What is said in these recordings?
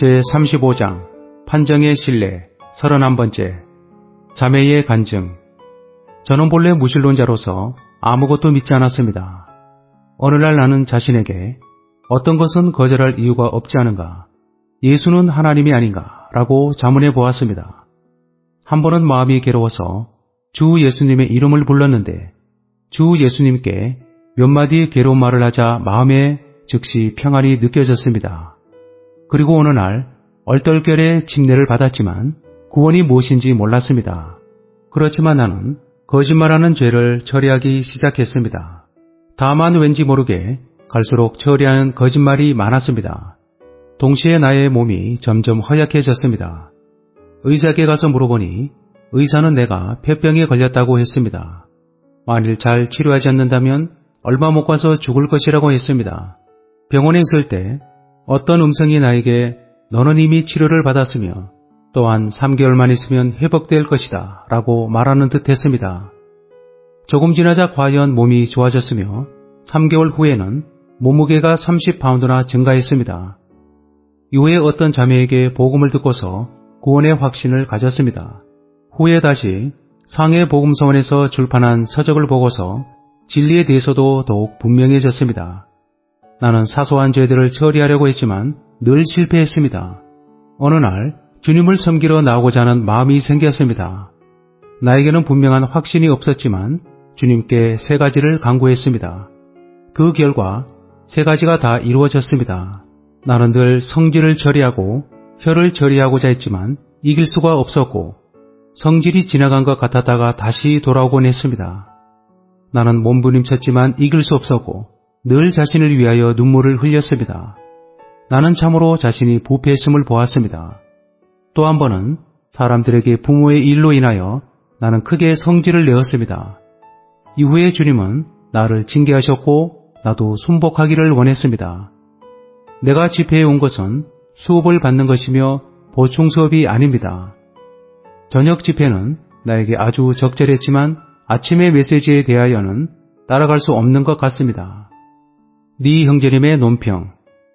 제35장 판정의 신뢰 31번째 자매의 간증. 저는 본래 무신론자로서 아무것도 믿지 않았습니다. 어느 날 나는 자신에게 어떤 것은 거절할 이유가 없지 않은가, 예수는 하나님이 아닌가 라고 자문해 보았습니다. 한 번은 마음이 괴로워서 주 예수님의 이름을 불렀는데 주 예수님께 몇 마디 괴로운 말을 하자 마음에 즉시 평안이 느껴졌습니다. 그리고 어느 날 얼떨결에 침례를 받았지만 구원이 무엇인지 몰랐습니다. 그렇지만 나는 거짓말하는 죄를 처리하기 시작했습니다. 다만 왠지 모르게 갈수록 처리하는 거짓말이 많았습니다. 동시에 나의 몸이 점점 허약해졌습니다. 의사에게 가서 물어보니 의사는 내가 폐병에 걸렸다고 했습니다. 만일 잘 치료하지 않는다면 얼마 못 가서 죽을 것이라고 했습니다. 병원에 있을 때 어떤 음성이 나에게 너는 이미 치료를 받았으며 또한 3개월만 있으면 회복될 것이다 라고 말하는 듯 했습니다. 조금 지나자 과연 몸이 좋아졌으며 3개월 후에는 몸무게가 30파운드나 증가했습니다. 이후에 어떤 자매에게 복음을 듣고서 구원의 확신을 가졌습니다. 후에 다시 상해 복음서원에서 출판한 서적을 보고서 진리에 대해서도 더욱 분명해졌습니다. 나는 사소한 죄들을 처리하려고 했지만 늘 실패했습니다. 어느 날 주님을 섬기러 나오고자 하는 마음이 생겼습니다. 나에게는 분명한 확신이 없었지만 주님께 3가지를 간구했습니다. 그 결과 3가지가 다 이루어졌습니다. 나는 늘 성질을 처리하고 혀를 처리하고자 했지만 이길 수가 없었고 성질이 지나간 것 같았다가 다시 돌아오곤 했습니다. 나는 몸부림쳤지만 이길 수 없었고 늘 자신을 위하여 눈물을 흘렸습니다. 나는 참으로 자신이 부패했음을 보았습니다. 또 한 번은 사람들에게 부모의 일로 인하여 나는 크게 성질을 내었습니다. 이후에 주님은 나를 징계하셨고 나도 순복하기를 원했습니다. 내가 집회에 온 것은 수업을 받는 것이며 보충 수업이 아닙니다. 저녁 집회는 나에게 아주 적절했지만 아침의 메시지에 대하여는 따라갈 수 없는 것 같습니다. 네 형제님의 논평.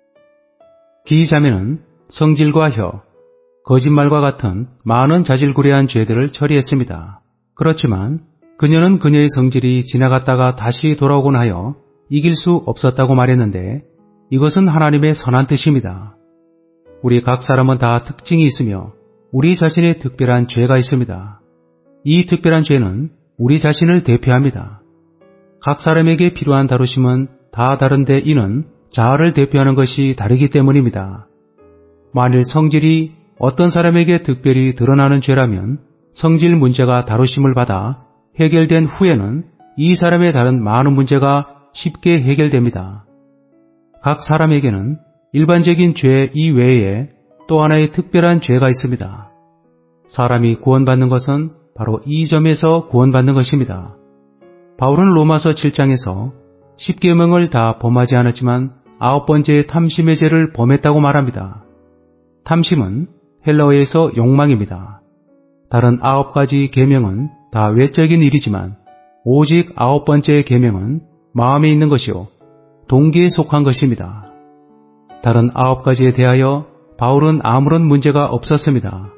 기자매는 성질과 혀, 거짓말과 같은 많은 자질구레한 죄들을 처리했습니다. 그렇지만 그녀는 그녀의 성질이 지나갔다가 다시 돌아오곤 하여 이길 수 없었다고 말했는데 이것은 하나님의 선한 뜻입니다. 우리 각 사람은 다 특징이 있으며 우리 자신의 특별한 죄가 있습니다. 이 특별한 죄는 우리 자신을 대표합니다. 각 사람에게 필요한 다루심은 다 다른데 이는 자아를 대표하는 것이 다르기 때문입니다. 만일 성질이 어떤 사람에게 특별히 드러나는 죄라면 성질 문제가 다루심을 받아 해결된 후에는 이 사람의 다른 많은 문제가 쉽게 해결됩니다. 각 사람에게는 일반적인 죄 이외에 또 하나의 특별한 죄가 있습니다. 사람이 구원받는 것은 바로 이 점에서 구원받는 것입니다. 바울은 로마서 7장에서 10계명을 다 범하지 않았지만 9번째 탐심의 죄를 범했다고 말합니다. 탐심은 헬라어에서 욕망입니다. 다른 9가지 계명은 다 외적인 일이지만 오직 9번째 계명은 마음에 있는 것이요 동기에 속한 것입니다. 다른 9가지에 대하여 바울은 아무런 문제가 없었습니다.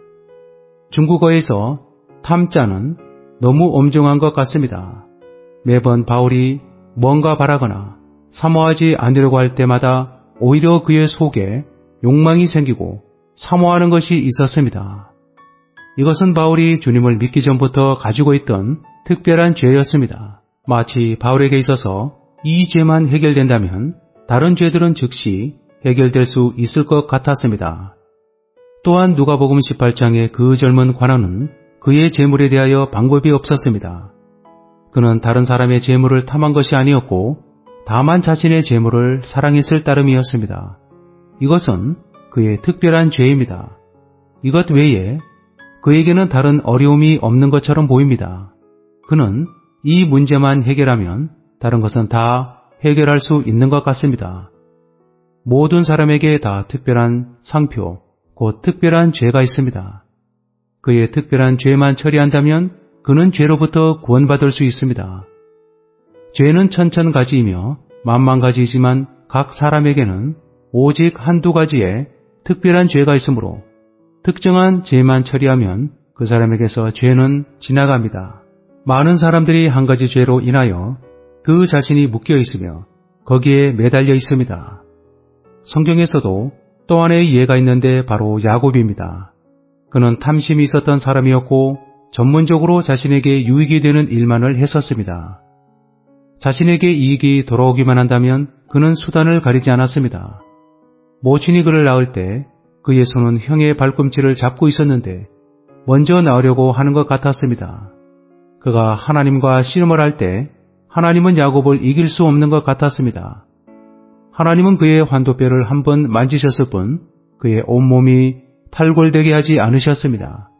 중국어에서 탐자는 너무 엄중한 것 같습니다. 매번 바울이 뭔가 바라거나 사모하지 않으려고 할 때마다 오히려 그의 속에 욕망이 생기고 사모하는 것이 있었습니다. 이것은 바울이 주님을 믿기 전부터 가지고 있던 특별한 죄였습니다. 마치 바울에게 있어서 이 죄만 해결된다면 다른 죄들은 즉시 해결될 수 있을 것 같았습니다. 또한 누가복음 18장의 그 젊은 관원은 그의 재물에 대하여 방법이 없었습니다. 그는 다른 사람의 재물을 탐한 것이 아니었고 다만 자신의 재물을 사랑했을 따름이었습니다. 이것은 그의 특별한 죄입니다. 이것 외에 그에게는 다른 어려움이 없는 것처럼 보입니다. 그는 이 문제만 해결하면 다른 것은 다 해결할 수 있는 것 같습니다. 모든 사람에게 다 특별한 상표, 곧 특별한 죄가 있습니다. 그의 특별한 죄만 처리한다면 그는 죄로부터 구원받을 수 있습니다. 죄는 천천가지이며 만만가지이지만 각 사람에게는 오직 한두 가지의 특별한 죄가 있으므로 특정한 죄만 처리하면 그 사람에게서 죄는 지나갑니다. 많은 사람들이 한 가지 죄로 인하여 그 자신이 묶여 있으며 거기에 매달려 있습니다. 성경에서도 또 하나의 예가 있는데 바로 야곱입니다. 그는 탐심이 있었던 사람이었고 전문적으로 자신에게 유익이 되는 일만을 했었습니다. 자신에게 이익이 돌아오기만 한다면 그는 수단을 가리지 않았습니다. 모친이 그를 낳을 때 그의 손은 형의 발꿈치를 잡고 있었는데 먼저 낳으려고 하는 것 같았습니다. 그가 하나님과 씨름을 할 때 하나님은 야곱을 이길 수 없는 것 같았습니다. 하나님은 그의 환도뼈를 한번 만지셨을 뿐 그의 온몸이 탈골되게 하지 않으셨습니다.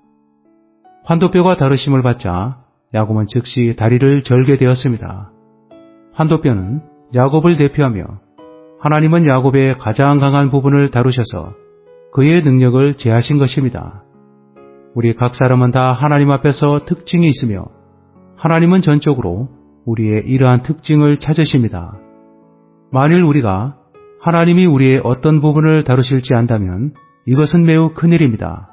환도뼈가 다루심을 받자 야곱은 즉시 다리를 절게 되었습니다. 환도뼈는 야곱을 대표하며 하나님은 야곱의 가장 강한 부분을 다루셔서 그의 능력을 제하신 것입니다. 우리 각 사람은 다 하나님 앞에서 특징이 있으며 하나님은 전적으로 우리의 이러한 특징을 찾으십니다. 만일 우리가 하나님이 우리의 어떤 부분을 다루실지 안다면 이것은 매우 큰일입니다.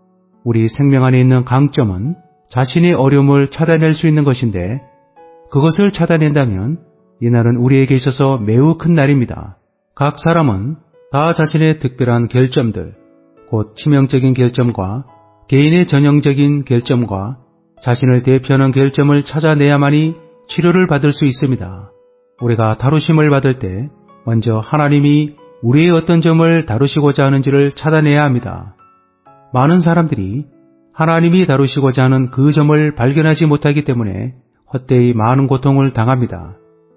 우리 생명 안에 있는 강점은 자신의 어려움을 찾아낼 수 있는 것인데 그것을 찾아낸다면 이날은 우리에게 있어서 매우 큰 날입니다. 각 사람은 다 자신의 특별한 결점들, 곧 치명적인 결점과 개인의 전형적인 결점과 자신을 대표하는 결점을 찾아내야만이 치료를 받을 수 있습니다. 우리가 다루심을 받을 때 먼저 하나님이 우리의 어떤 점을 다루시고자 하는지를 찾아내야 합니다. 많은 사람들이 하나님이 다루시고자 하는 그 점을 발견하지 못하기 때문에 헛되이 많은 고통을 당합니다.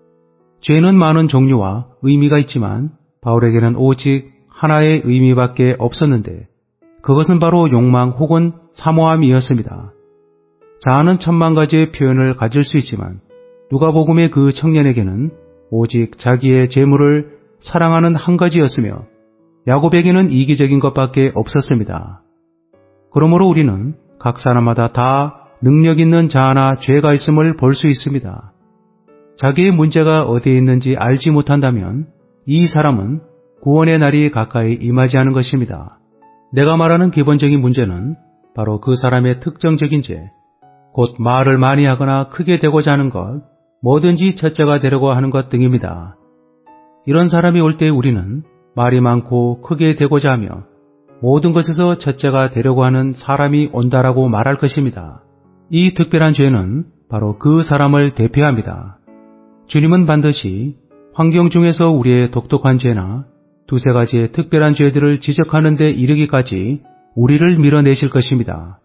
죄는 많은 종류와 의미가 있지만 바울에게는 오직 하나의 의미밖에 없었는데 그것은 바로 욕망 혹은 사모함이었습니다. 자아는 천만 가지의 표현을 가질 수 있지만 누가복음의 그 청년에게는 오직 자기의 재물을 사랑하는 한 가지였으며 야곱에게는 이기적인 것밖에 없었습니다. 그러므로 우리는 각 사람마다 다 능력 있는 자아나 죄가 있음을 볼 수 있습니다. 자기의 문제가 어디에 있는지 알지 못한다면 이 사람은 구원의 날이 가까이 임하지 않은 것입니다. 내가 말하는 기본적인 문제는 바로 그 사람의 특정적인 죄, 곧 말을 많이 하거나 크게 되고자 하는 것, 뭐든지 첫째가 되려고 하는 것 등입니다. 이런 사람이 올 때 우리는 말이 많고 크게 되고자 하며 모든 것에서 첫째가 되려고 하는 사람이 온다라고 말할 것입니다. 이 특별한 죄는 바로 그 사람을 대표합니다. 주님은 반드시 환경 중에서 우리의 독특한 죄나 두세 가지의 특별한 죄들을 지적하는 데 이르기까지 우리를 밀어내실 것입니다.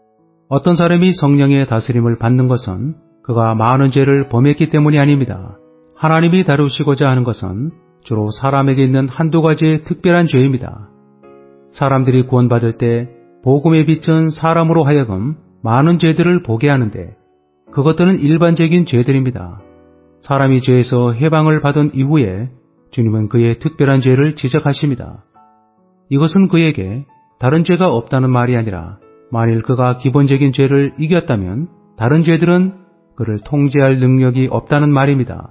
어떤 사람이 성령의 다스림을 받는 것은 그가 많은 죄를 범했기 때문이 아닙니다. 하나님이 다루시고자 하는 것은 주로 사람에게 있는 한두 가지의 특별한 죄입니다. 사람들이 구원받을 때 복음의 빛은 사람으로 하여금 많은 죄들을 보게 하는데 그것들은 일반적인 죄들입니다. 사람이 죄에서 해방을 받은 이후에 주님은 그의 특별한 죄를 지적하십니다. 이것은 그에게 다른 죄가 없다는 말이 아니라 만일 그가 기본적인 죄를 이겼다면 다른 죄들은 그를 통제할 능력이 없다는 말입니다.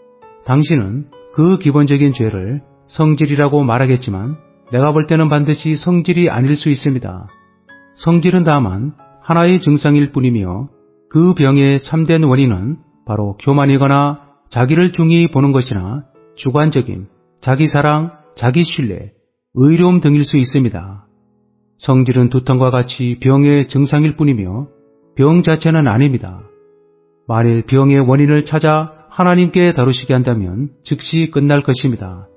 당신은 그 기본적인 죄를 성질이라고 말하겠지만 내가 볼 때는 반드시 성질이 아닐 수 있습니다. 성질은 다만 하나의 증상일 뿐이며 그 병의 참된 원인은 바로 교만이거나 자기를 중히 보는 것이나 주관적인 자기사랑, 자기신뢰, 의로움 등일 수 있습니다. 성질은 두통과 같이 병의 증상일 뿐이며 병 자체는 아닙니다. 만일 병의 원인을 찾아 하나님께 다루시게 한다면 즉시 끝날 것입니다.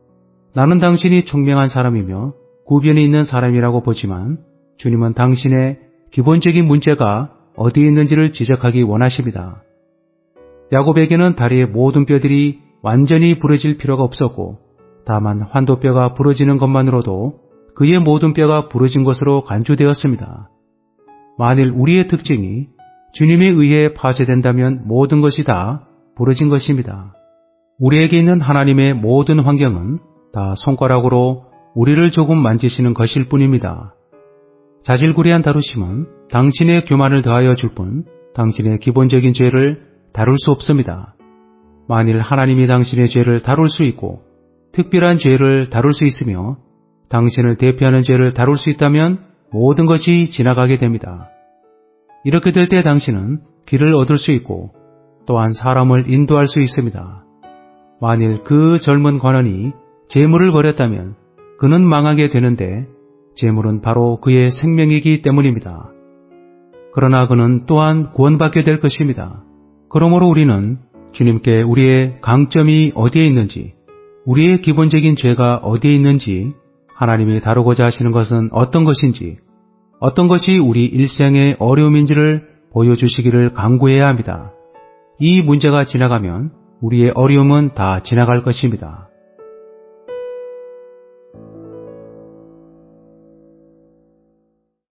나는 당신이 총명한 사람이며 구변이 있는 사람이라고 보지만 주님은 당신의 기본적인 문제가 어디에 있는지를 지적하기 원하십니다. 야곱에게는 다리의 모든 뼈들이 완전히 부러질 필요가 없었고 다만 환도뼈가 부러지는 것만으로도 그의 모든 뼈가 부러진 것으로 간주되었습니다. 만일 우리의 특징이 주님에 의해 파쇄된다면 모든 것이 다 부러진 것입니다. 우리에게 있는 하나님의 모든 환경은 다 손가락으로 우리를 조금 만지시는 것일 뿐입니다. 자질구레한 다루심은 당신의 교만을 더하여 줄 뿐 당신의 기본적인 죄를 다룰 수 없습니다. 만일 하나님이 당신의 죄를 다룰 수 있고 특별한 죄를 다룰 수 있으며 당신을 대표하는 죄를 다룰 수 있다면 모든 것이 지나가게 됩니다. 이렇게 될 때 당신은 길을 얻을 수 있고 또한 사람을 인도할 수 있습니다. 만일 그 젊은 관원이 재물을 버렸다면 그는 망하게 되는데 재물은 바로 그의 생명이기 때문입니다. 그러나 그는 또한 구원받게 될 것입니다. 그러므로 우리는 주님께 우리의 강점이 어디에 있는지, 우리의 기본적인 죄가 어디에 있는지, 하나님이 다루고자 하시는 것은 어떤 것인지, 어떤 것이 우리 일생의 어려움인지를 보여주시기를 간구해야 합니다. 이 문제가 지나가면 우리의 어려움은 다 지나갈 것입니다.